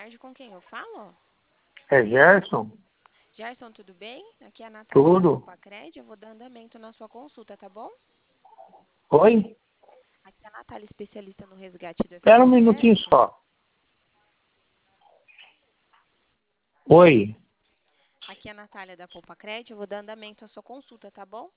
tarde, com quem eu falo? É Gerson? Gerson, tudo bem? Aqui é a Natália da Tudo. Poupa-Cred. Eu vou dar andamento na sua consulta, tá bom? Oi? Aqui é a Natália, especialista no resgate do Espera um minutinho FGTS. só. Oi? Aqui é a Natália da Poupa-Cred. Eu vou dar andamento à sua consulta, tá bom?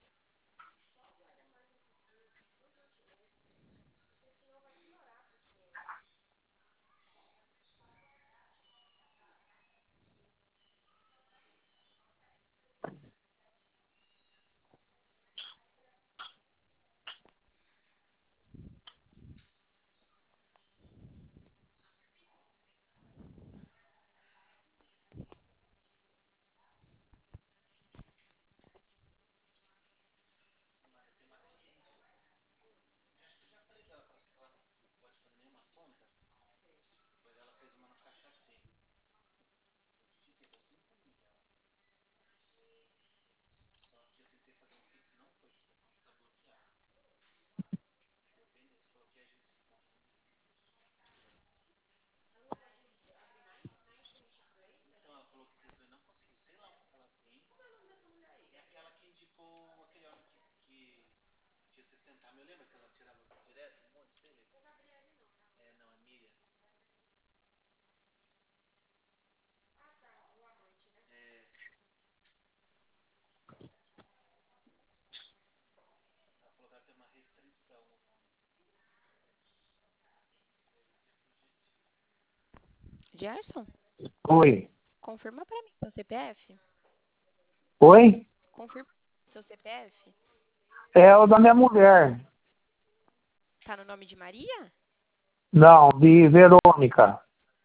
Gerson, Oi? confirma pra mim seu CPF. Oi? Confirma seu CPF. É o da minha mulher. Tá no nome de Maria? Não, de Verônica.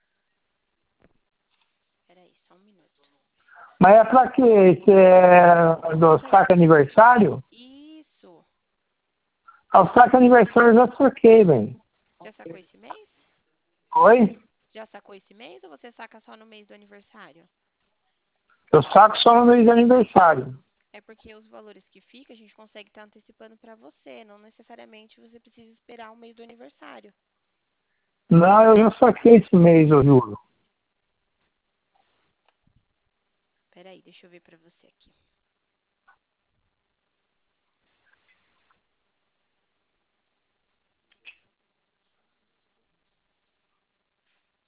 Peraí, só um minuto. Mas é pra quê? Esse é do saque aniversário? Isso. Ah, o saque aniversário eu já saquei, velho. Já sacou esse mês? Oi? Já sacou esse mês ou você saca só no mês do aniversário? Eu saco só no mês de aniversário. É porque os valores que fica a gente consegue estar antecipando para você. Não necessariamente você precisa esperar o mês do aniversário. Não, eu já saquei esse mês, eu juro. Peraí, deixa eu ver para você aqui.